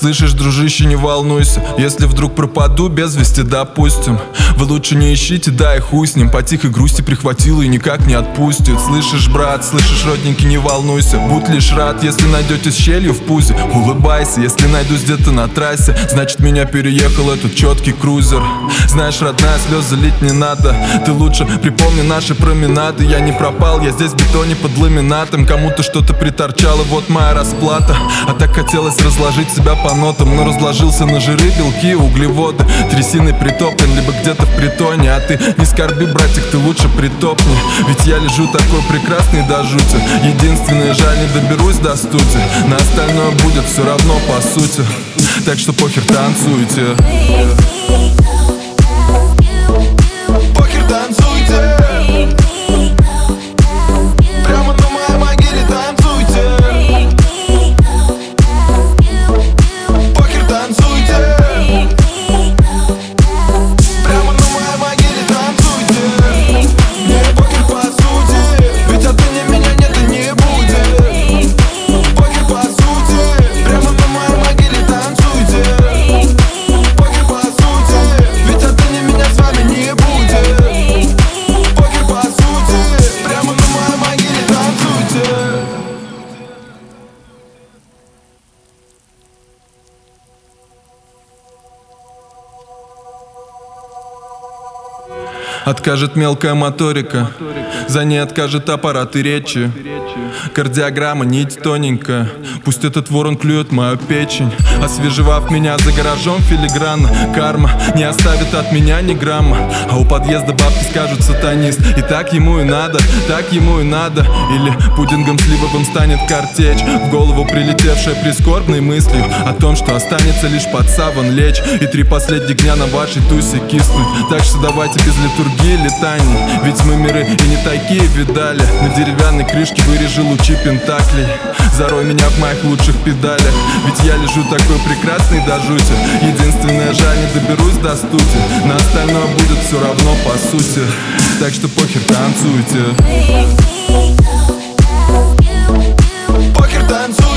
Слышишь, дружище, не волнуйся, если вдруг пропаду без вести, допустим. Вы лучше не ищите, да и хуй с ним. По тихой грусти прихватил и никак не отпустит. Слышишь, брат, слышишь, родненький, не волнуйся. Будь лишь рад, если найдете щелью в пузе. Улыбайся, если найдусь где-то на трассе, значит меня переехал этот четкий крузер. Знаешь, родная, слезы лить не надо. Ты лучше припомни наши променады. Я не пропал, я здесь в бетоне под ламинатом. Кому-то что-то приторчало, вот моя расплата. А так хотелось разложить себя по нотам, но разложился на жиры, белки, углеводы. Трясиной притоплен, либо где-то в притоне. А ты не скорби, братик, ты лучше притопни. Ведь я лежу такой прекрасный до жути. Единственное, жаль, не доберусь до студии. На остальное будет все равно по сути. Так что похер, танцуйте. Похер, танцуйте. Прямо на моей могиле танцуйте. Похер, танцуйте. Прямо на моей могиле танцуйте. Мне похер по сути, ведь отныне меня нет и не будет. Похер по сути, прямо на моей могиле танцуйте. Похер по сути, ведь отныне меня с вами не будет. Похер по сути, прямо на моей могиле танцуйте. Откажет мелкая моторика, за ней откажет аппараты речи. Кардиограмма, нить тоненькая, пусть этот ворон клюет мою печень. Освежевав меня за гаражом филигранно, карма не оставит от меня ни грамма. А у подъезда бабки скажут сатанист. И так ему и надо, так ему и надо. Или пудингом сливовым станет картечь, в голову прилетевшая прискорбной мыслью о том, что останется лишь под саван лечь и 3 последних дня на вашей тусе киснуть. Так что давайте без литургии летаний, ведь мы миры и не такие видали. На деревянной крышке вырежи лучи пентаклей. Зарой меня в моих лучших педалях, ведь я лежу такой прекрасный до жути. Единственное, жаль, не доберусь до студии. На остальное будет все равно по сути. Так что похер, танцуйте. Похер, танцуйте.